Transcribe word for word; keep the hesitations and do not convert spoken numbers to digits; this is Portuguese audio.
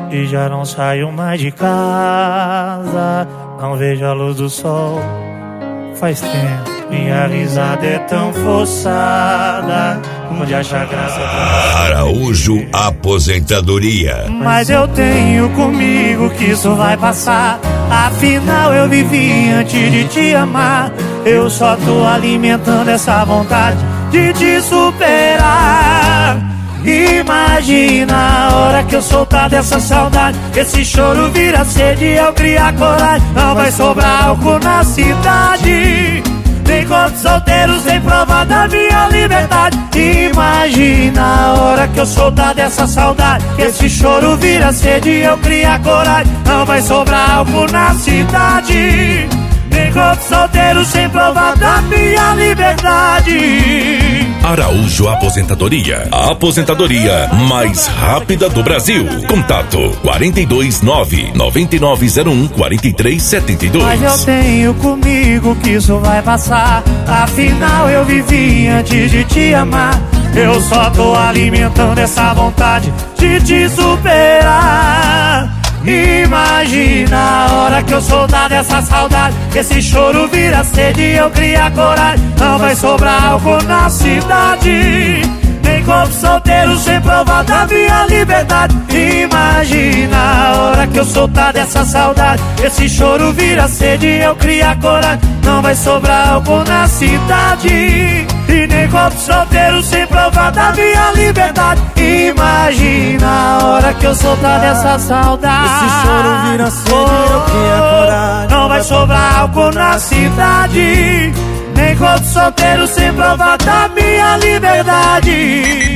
e já não saio mais de casa. Não vejo a luz do sol faz tempo. Minha risada é tão forçada, onde acha graça pra... Araújo Aposentadoria. Mas eu tenho comigo que isso vai passar. Afinal eu vivi antes de te amar. Eu só tô alimentando essa vontade de te superar. Imagina a hora que eu soltar dessa saudade. Esse choro vira sede e eu criar coragem. Não vai sobrar álcool na cidade, nem corpo solteiro sem prova da minha liberdade. Imagina a hora que eu soltar dessa saudade. Esse choro vira sede e eu criar coragem. Não vai sobrar álcool na cidade, nem corpo solteiro sem prova da minha liberdade. Araújo Aposentadoria. A aposentadoria mais rápida do Brasil. Contato quarenta e dois, nove nove nove zero um, quatro três sete dois. Mas eu tenho comigo que isso vai passar. Afinal eu vivi antes de te amar. Eu só tô alimentando essa vontade de te superar. Imagina a hora que eu soltar dessa saudade. Esse choro vira sede e eu criar coragem. Não vai sobrar álcool na cidade, nem corpo solteiro sem prova da minha liberdade. Imagina a hora que eu soltar dessa saudade. Esse choro vira sede e eu criar coragem. Não vai sobrar álcool na cidade, e nem corpo solteiro sem prova da minha liberdade. Imagina a hora que eu soltar dessa saudade. Esse choro vira sede e eu criar coragem. Não vai sobrar álcool na cidade, nem corpo solteiro sem prova da minha liberdade.